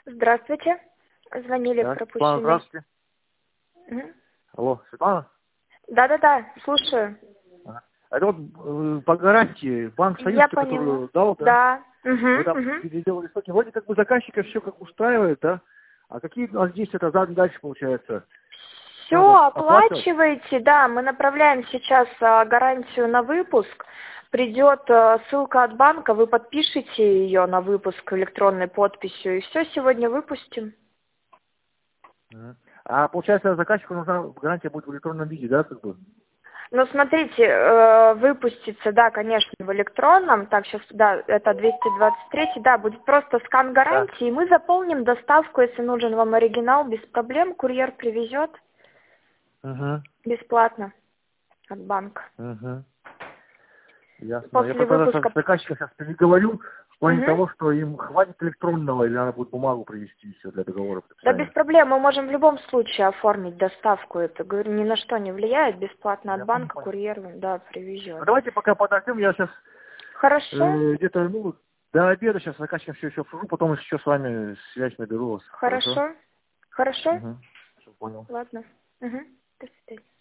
Здравствуйте. Звонили в Да, Светлана, пропущенный. здравствуйте. Мгм. Алло, Светлана? Да-да-да, слушаю. Ага. Это вот по гарантии Банк Союз, Я поняла. который дал, да? Да. Вы там Угу. переделали сроки. Вроде как бы заказчика все как устраивает, да? А какие у нас действия тогда дальше получается? Все, Надо оплачивать? оплачиваете, да, мы направляем сейчас гарантию на выпуск. Придет ссылка от банка, вы подпишите ее на выпуск электронной подписью, и все, сегодня выпустим. Мгм. А получается заказчику нужна гарантия будет в электронном виде, да, как бы? Ну, смотрите, выпустится, да, конечно, в электронном, так, сейчас, да, это 223, да, будет просто скан Да. гарантии, и мы заполним доставку, если нужен вам оригинал, без проблем, курьер привезет Угу. бесплатно от банка. Угу. Ясно. Я После просто выпуска... с заказчиком сейчас переговорю в плане Мгм. того, что им хватит электронного, или надо будет бумагу привезти все для договора Да, без подписания. проблем, мы можем в любом случае оформить доставку, это, говорю, ни на что не влияет, бесплатно от Я понял, банка понял. курьер, да, Ну, привезет. давайте пока подождем, я сейчас Хорошо? где-то, до обеда сейчас заказчиком все обсужу, потом еще с вами связь наберу вас. Хорошо? Хорошо? Хорошо? Угу. Все, понял. Ладно. Угу. До свидания.